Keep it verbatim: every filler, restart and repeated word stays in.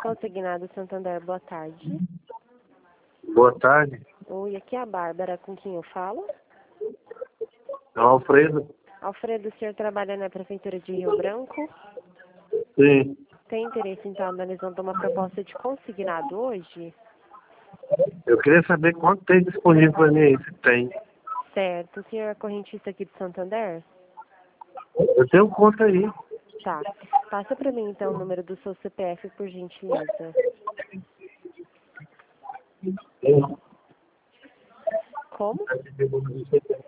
Consignado Santander, boa tarde. Boa tarde. Oi, aqui é a Bárbara, com quem eu falo? É o Alfredo? Alfredo, o senhor trabalha na Prefeitura de Rio Branco? Sim. Tem interesse, então, analisando uma proposta de consignado hoje? Eu queria saber quanto tem disponível para mim aí, se tem. Certo. O senhor é correntista aqui de Santander? Eu tenho conta aí. Tá. Passa para mim, então, o número do seu C P F, por gentileza. Como?